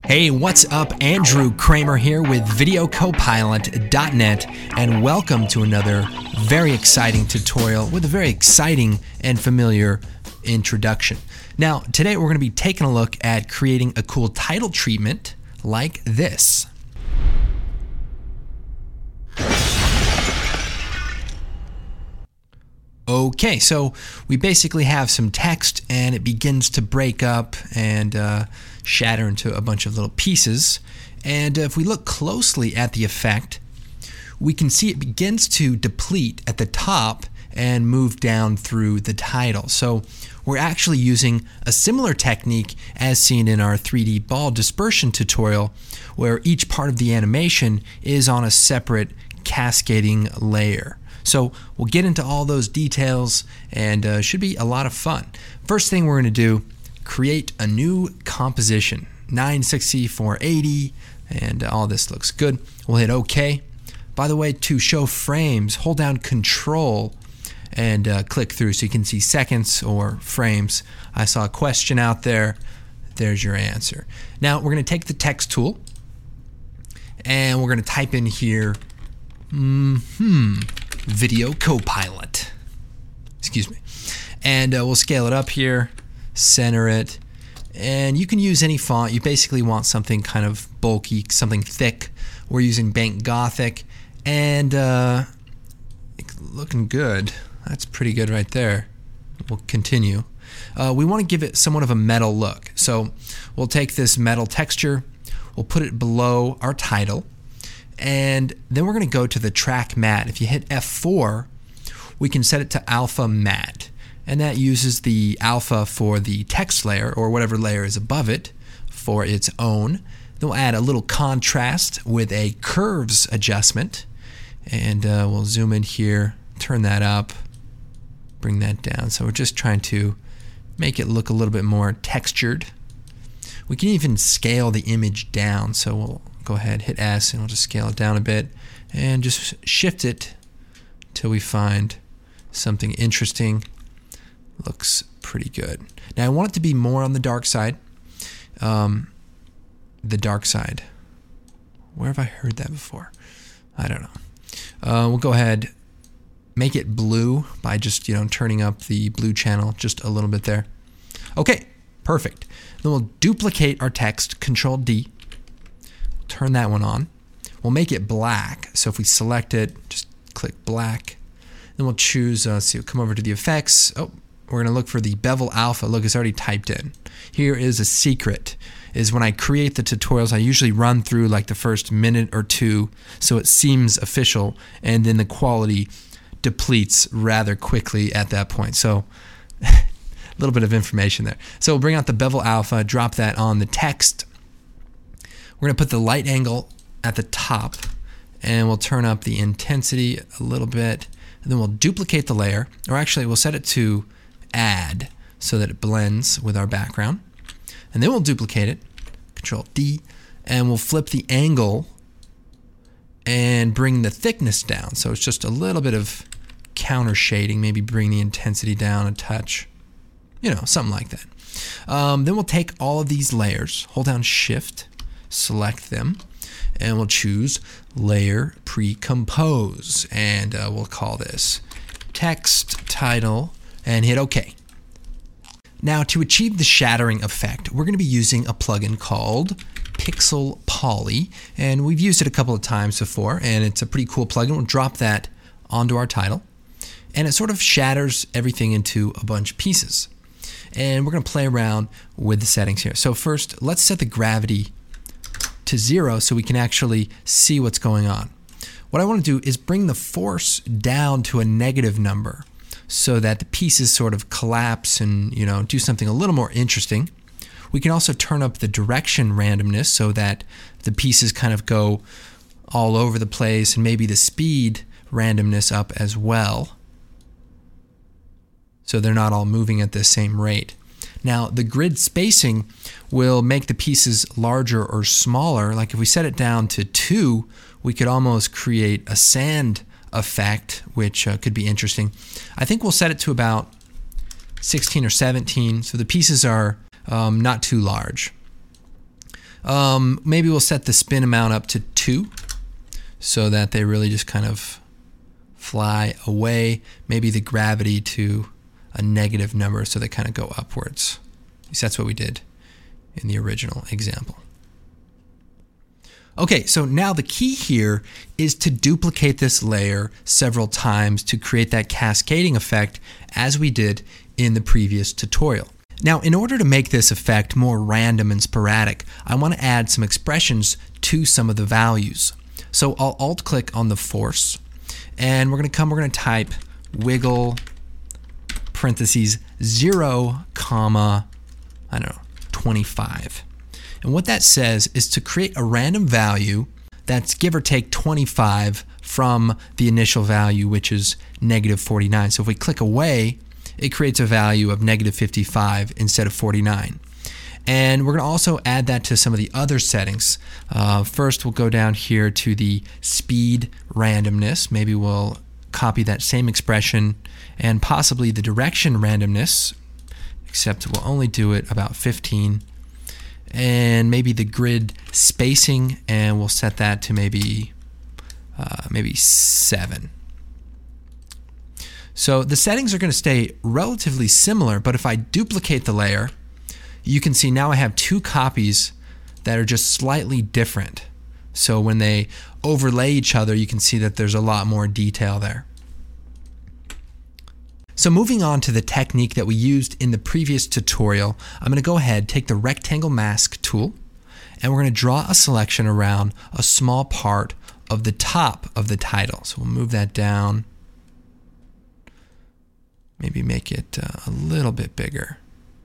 Hey, what's up? Andrew Kramer here with VideoCopilot.net, and welcome to another very exciting tutorial with a very exciting and familiar introduction. Now, today we're going to be taking a look at creating a cool title treatment like this. Okay, so we basically have some text and it begins to break up and shatter into a bunch of little pieces. And if we look closely at the effect, we can see it begins to deplete at the top and move down through the title. So we're actually using a similar technique as seen in our 3D ball dispersion tutorial, where each part of the animation is on a separate cascading layer. So we'll get into all those details and should be a lot of fun. First thing we're going to do, create a new composition, 960, 480, and all this looks good. We'll hit OK. By the way, to show frames, hold down Control and click through so you can see seconds or frames. I saw a question out there. There's your answer. Now we're going to take the text tool and we're going to type in here, Video Copilot. Excuse me. And we'll scale it up here, center it, and you can use any font. You basically want something kind of bulky, something thick. We're using Bank Gothic, and looking good. That's pretty good right there. We'll continue. We want to give it somewhat of a metal look. So we'll take this metal texture, we'll put it below our title, and then we're going to go to the track matte. If you hit F4, we can set it to alpha matte, and that uses the alpha for the text layer or whatever layer is above it for its own. Then we'll add a little contrast with a curves adjustment, and we'll zoom in here, turn that up, bring that down. So we're just trying to make it look a little bit more textured. We can even scale the image down, so we'll go ahead, hit S, and we'll just scale it down a bit and just shift it till we find something interesting. Looks pretty good. Now I want it to be more on the dark side. The dark side. Where have I heard that before? I don't know. We'll go ahead, make it blue by just turning up the blue channel just a little bit there. Okay, perfect. Then we'll duplicate our text, Control D. Turn that one on. We'll make it black. So if we select it, just click black. Then we'll choose, we'll come over to the effects. Oh, we're going to look for the bevel alpha. Look, it's already typed in. Here is a secret, is when I create the tutorials, I usually run through like the first minute or two so it seems official, and then the quality depletes rather quickly at that point. So a little bit of information there. So we'll bring out the bevel alpha, drop that on the text. We're going to put the light angle at the top, and we'll turn up the intensity a little bit, and then we'll duplicate the layer, or actually we'll set it to add so that it blends with our background, and then we'll duplicate it, Control D, and we'll flip the angle and bring the thickness down, so it's just a little bit of counter shading, maybe bring the intensity down a touch, something like that. Then we'll take all of these layers, hold down Shift, select them, and we'll choose Layer Pre-Compose, and we'll call this Text Title, and hit OK. Now, to achieve the shattering effect, we're going to be using a plugin called Pixel Poly, and we've used it a couple of times before, and it's a pretty cool plugin. We'll drop that onto our title, and it sort of shatters everything into a bunch of pieces. And we're going to play around with the settings here. So first, let's set the gravity to 0 so we can actually see what's going on. What I want to do is bring the force down to a negative number so that the pieces sort of collapse and do something a little more interesting. We can also turn up the direction randomness so that the pieces kind of go all over the place, and maybe the speed randomness up as well, so they're not all moving at the same rate. Now, the grid spacing will make the pieces larger or smaller. Like if we set it down to 2, we could almost create a sand effect, which could be interesting. I think we'll set it to about 16 or 17, so the pieces are not too large. Maybe we'll set the spin amount up to 2 so that they really just kind of fly away. Maybe the gravity to a negative number so they kind of go upwards. At least that's what we did in the original example. Okay, so now the key here is to duplicate this layer several times to create that cascading effect as we did in the previous tutorial. Now, in order to make this effect more random and sporadic, I want to add some expressions to some of the values. So I'll alt-click on the force, and we're going to type wiggle parentheses 0, 25. And what that says is to create a random value that's give or take 25 from the initial value, which is negative 49. So if we click away, it creates a value of negative 55 instead of 49. And we're going to also add that to some of the other settings. First, we'll go down here to the speed randomness. Maybe we'll copy that same expression and possibly the direction randomness, except we'll only do it about 15. And maybe the grid spacing, and we'll set that to maybe 7. So the settings are going to stay relatively similar, but if I duplicate the layer, you can see now I have 2 copies that are just slightly different. So when they overlay each other, you can see that there's a lot more detail there. So moving on to the technique that we used in the previous tutorial, I'm going to go ahead, take the rectangle mask tool, and we're going to draw a selection around a small part of the top of the title. So we'll move that down, maybe make it a little bit bigger.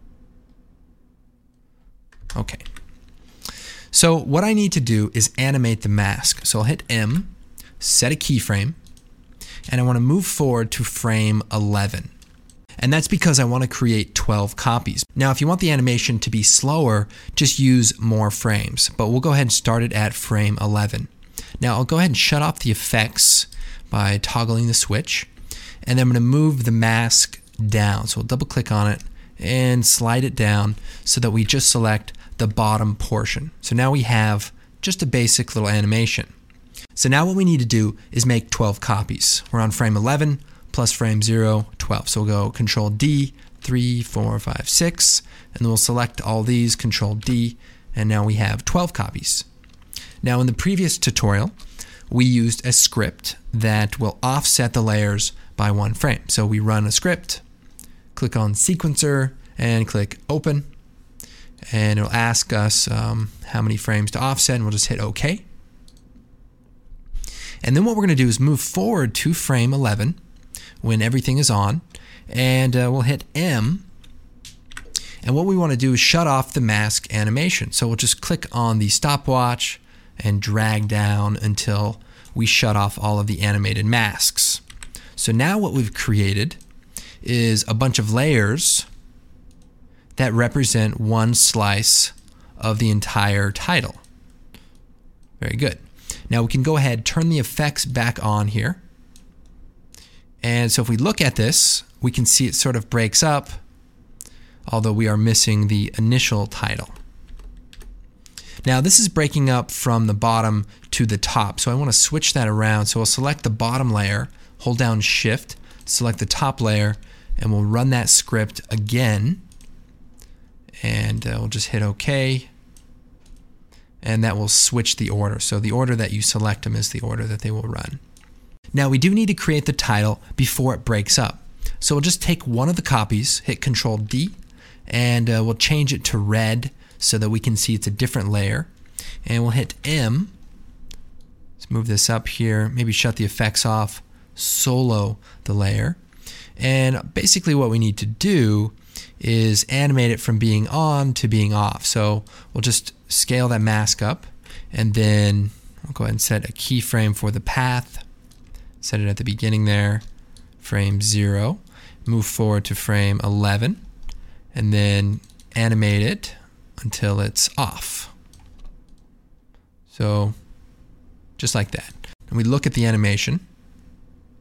Okay. So what I need to do is animate the mask. So I'll hit M, set a keyframe, and I want to move forward to frame 11. And that's because I want to create 12 copies. Now, if you want the animation to be slower, just use more frames. But we'll go ahead and start it at frame 11. Now, I'll go ahead and shut off the effects by toggling the switch. And then I'm going to move the mask down. So we'll double click on it and slide it down so that we just select the bottom portion. So now we have just a basic little animation. So now what we need to do is make 12 copies. We're on frame 11 plus frame 0, 12. So we'll go Control D, 3, 4, 5, 6, and then we'll select all these, Control D, and now we have 12 copies. Now in the previous tutorial, we used a script that will offset the layers by 1 frame. So we run a script, click on Sequencer, and click Open, and it'll ask us how many frames to offset, and we'll just hit OK. And then what we're going to do is move forward to frame 11 when everything is on, and we'll hit M. And what we want to do is shut off the mask animation. So we'll just click on the stopwatch and drag down until we shut off all of the animated masks. So now what we've created is a bunch of layers that represent one slice of the entire title. Very good. Now we can go ahead, turn the effects back on here. And so if we look at this, we can see it sort of breaks up, although we are missing the initial title. Now this is breaking up from the bottom to the top, so I want to switch that around. So we'll select the bottom layer, hold down Shift, select the top layer, and we'll run that script again. And we'll just hit OK. And that will switch the order. So the order that you select them is the order that they will run. Now we do need to create the title before it breaks up. So we'll just take one of the copies, hit Control D, and we'll change it to red so that we can see it's a different layer. And we'll hit M. Let's move this up here, maybe shut the effects off, solo the layer. And basically what we need to do is animate it from being on to being off. So we'll just scale that mask up, and then we'll go ahead and set a keyframe for the path. Set it at the beginning there, frame 0. Move forward to frame 11, and then animate it until it's off. So just like that. And we look at the animation.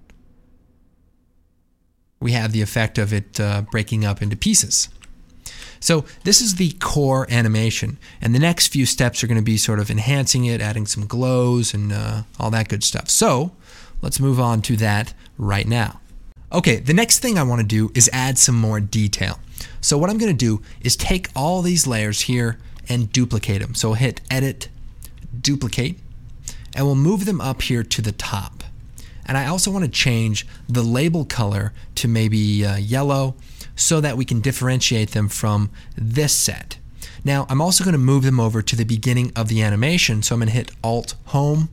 We have the effect of it breaking up into pieces. So this is the core animation, and the next few steps are going to be sort of enhancing it, adding some glows and all that good stuff. So let's move on to that right now. Okay, the next thing I want to do is add some more detail. So what I'm going to do is take all these layers here and duplicate them. So we'll hit Edit, Duplicate, and we'll move them up here to the top. And I also want to change the label color to maybe yellow so that we can differentiate them from this set. Now I'm also going to move them over to the beginning of the animation, so I'm going to hit Alt Home.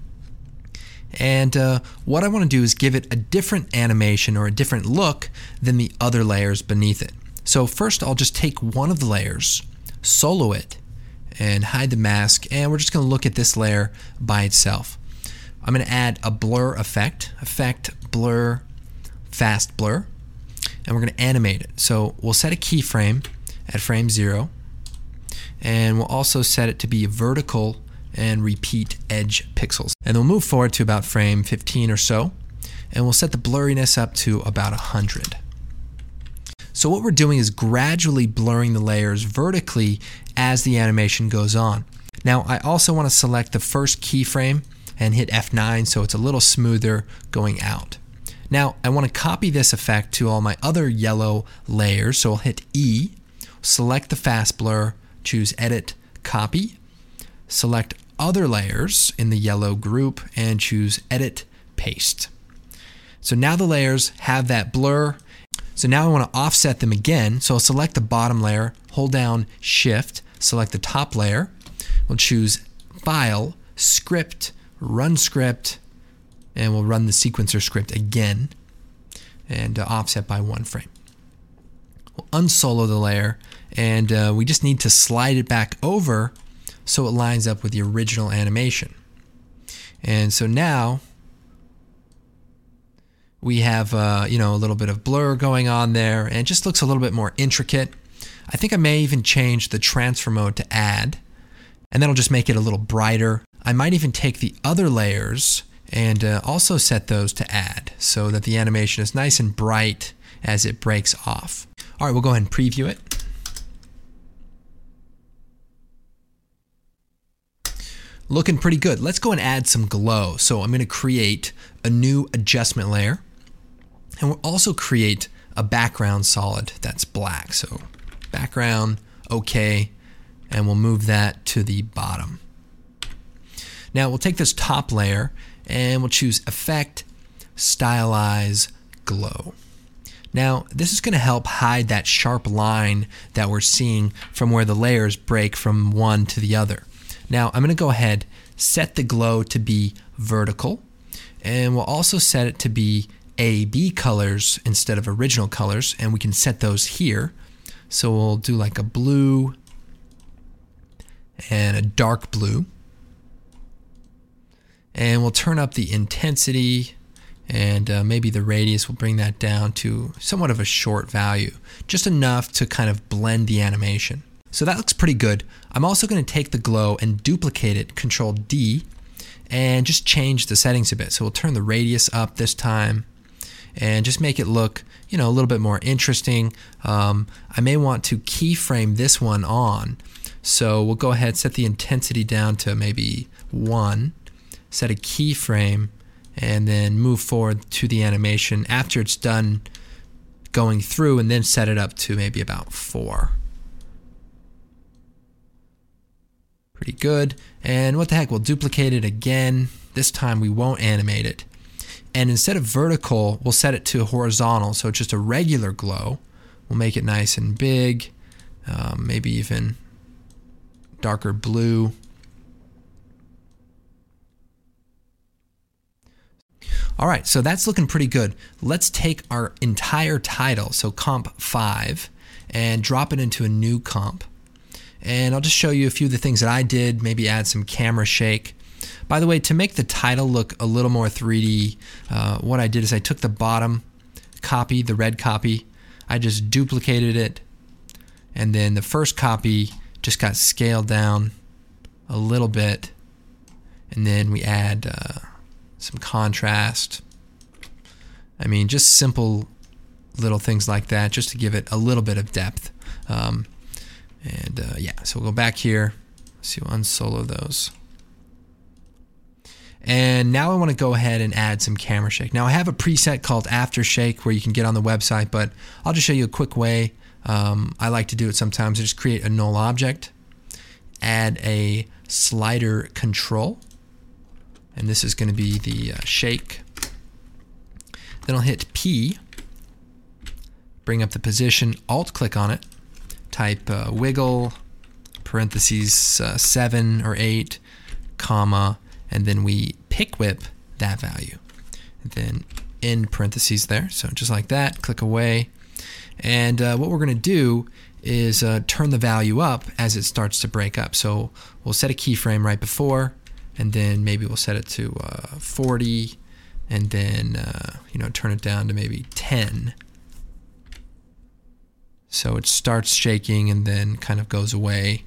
And what I want to do is give it a different animation or a different look than the other layers beneath it. So first I'll just take one of the layers, solo it, and hide the mask, and we're just going to look at this layer by itself. I'm going to add a blur effect, blur, fast blur, and we're going to animate it. So we'll set a keyframe at frame 0, and we'll also set it to be vertical and repeat edge pixels. And we'll move forward to about frame 15 or so, and we'll set the blurriness up to about 100. So what we're doing is gradually blurring the layers vertically as the animation goes on. Now I also want to select the first keyframe and hit F9 so it's a little smoother going out. Now I want to copy this effect to all my other yellow layers, so I'll hit E, select the fast blur, choose Edit, Copy, select other layers in the yellow group and choose Edit, Paste. So now the layers have that blur. So now I want to offset them again, so I'll select the bottom layer, hold down Shift, select the top layer, we'll choose File, Script, Run Script, and we'll run the sequencer script again and offset by 1 frame. We'll unsolo the layer, and we just need to slide it back over so it lines up with the original animation. And so now we have a little bit of blur going on there, and it just looks a little bit more intricate. I think I may even change the transfer mode to add, and that'll just make it a little brighter. I might even take the other layers and also set those to add so that the animation is nice and bright as it breaks off. All right, we'll go ahead and preview it. Looking pretty good. Let's go and add some glow. So I'm going to create a new adjustment layer, and we'll also create a background solid that's black. So background, OK, and we'll move that to the bottom. Now we'll take this top layer and we'll choose Effect, Stylize, Glow. Now this is going to help hide that sharp line that we're seeing from where the layers break from one to the other. Now I'm going to go ahead, set the glow to be vertical, and we'll also set it to be AB colors instead of original colors, and we can set those here. So we'll do like a blue and a dark blue, and we'll turn up the intensity, and maybe the radius, we'll bring that down to somewhat of a short value, just enough to kind of blend the animation. So that looks pretty good. I'm also going to take the glow and duplicate it, Control D, and just change the settings a bit. So we'll turn the radius up this time and just make it look, a little bit more interesting. I may want to keyframe this one on. So we'll go ahead, set the intensity down to maybe 1, set a keyframe, and then move forward to the animation after it's done going through, and then set it up to maybe about 4. Pretty good. And what the heck, we'll duplicate it again. This time we won't animate it. And instead of vertical, we'll set it to horizontal, so it's just a regular glow. We'll make it nice and big, maybe even darker blue. All right, so that's looking pretty good. Let's take our entire title, so comp 5, and drop it into a new comp. And I'll just show you a few of the things that I did, maybe add some camera shake. By the way, to make the title look a little more 3D, what I did is I took the bottom copy, the red copy, I just duplicated it, and then the first copy just got scaled down a little bit, and then we add some contrast. I mean, just simple little things like that, just to give it a little bit of depth. So we'll go back here. So we'll unsolo those. And now I want to go ahead and add some camera shake. Now I have a preset called Aftershake where you can get on the website, but I'll just show you a quick way. I like to do it sometimes. I just create a null object, add a slider control, and this is going to be the shake. Then I'll hit P, bring up the position, alt-click on it, type wiggle, parentheses 7 or 8, comma, and then we pick whip that value. And then end parentheses there, so just like that, click away. And what we're going to do is turn the value up as it starts to break up. So we'll set a keyframe right before, and then maybe we'll set it to 40, and then turn it down to maybe 10. So it starts shaking and then kind of goes away.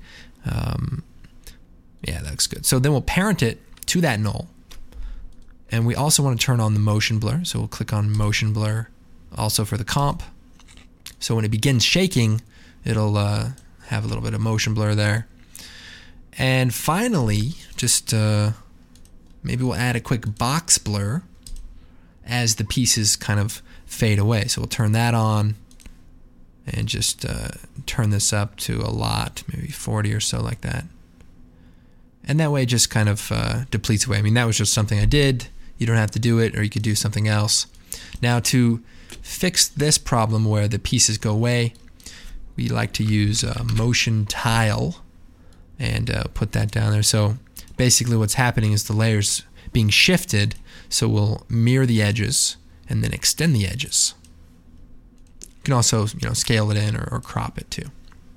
That looks good. So then we'll parent it to that null. And we also want to turn on the motion blur. So we'll click on motion blur also for the comp. So when it begins shaking, it'll have a little bit of motion blur there. And finally, just maybe we'll add a quick box blur as the pieces kind of fade away. So we'll turn that on and just turn this up to a lot, maybe 40 or so like that. And that way it just kind of depletes away. I mean, that was just something I did. You don't have to do it, or you could do something else. Now to fix this problem where the pieces go away, we like to use motion tile and put that down there. So basically what's happening is the layer's being shifted, so we'll mirror the edges and then extend the edges. You can also scale it in or crop it too.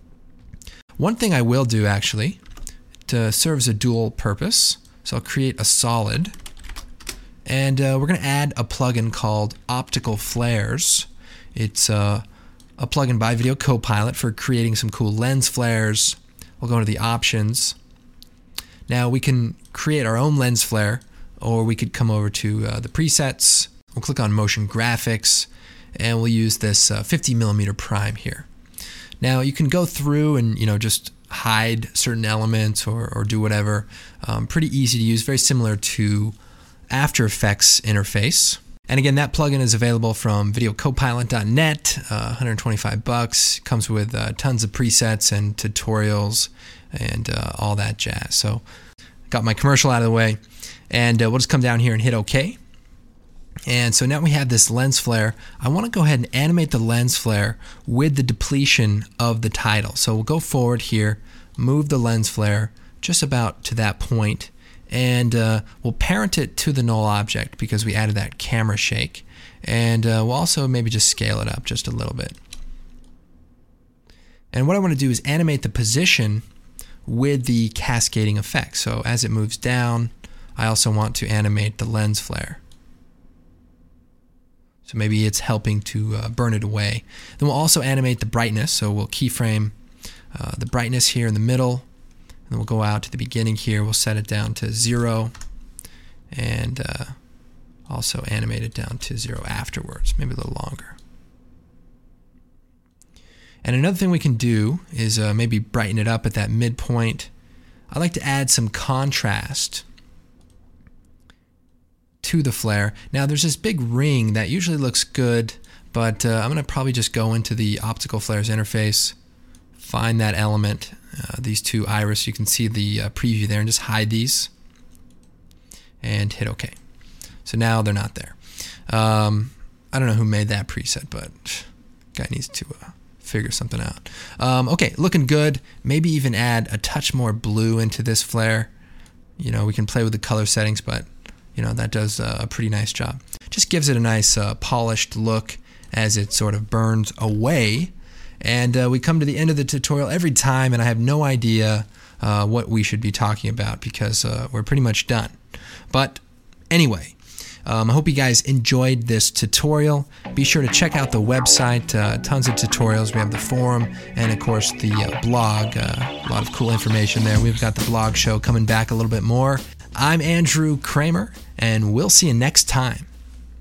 One thing I will do actually to serves a dual purpose, so I'll create a solid, and we're going to add a plugin called Optical Flares. It's a plugin by Video Copilot for creating some cool lens flares. We'll go into the options. Now we can create our own lens flare, or we could come over to the presets. We'll click on motion graphics, and we'll use this 50mm prime here. Now you can go through and just hide certain elements or do whatever. Pretty easy to use, very similar to After Effects interface. And again, that plugin is available from videocopilot.net, $125. Comes with tons of presets and tutorials and all that jazz. So got my commercial out of the way, and we'll just come down here and hit OK. And so now we have this lens flare. I want to go ahead and animate the lens flare with the depletion of the title. So we'll go forward here, move the lens flare just about to that point, and we'll parent it to the null object because we added that camera shake. And we'll also maybe just scale it up just a little bit. And what I want to do is animate the position with the cascading effect. So as it moves down, I also want to animate the lens flare. So maybe it's helping to burn it away. Then we'll also animate the brightness. So we'll keyframe the brightness here in the middle. And then we'll go out to the beginning here. We'll set it down to 0. And also animate it down to 0 afterwards, maybe a little longer. And another thing we can do is maybe brighten it up at that midpoint. I like to add some contrast to the flare. Now there's this big ring that usually looks good, but I'm going to probably just go into the Optical Flares interface, find that element, these two iris, you can see the preview there, and just hide these and hit OK. So now they're not there. I don't know who made that preset, but guy needs to figure something out. Okay, looking good. Maybe even add a touch more blue into this flare. We can play with the color settings, but that does a pretty nice job. Just gives it a nice polished look as it sort of burns away. And we come to the end of the tutorial every time, and I have no idea what we should be talking about because we're pretty much done. But anyway, I hope you guys enjoyed this tutorial. Be sure to check out the website, tons of tutorials. We have the forum and, of course, the blog. A lot of cool information there. We've got the blog show coming back a little bit more. I'm Andrew Kramer, and we'll see you next time.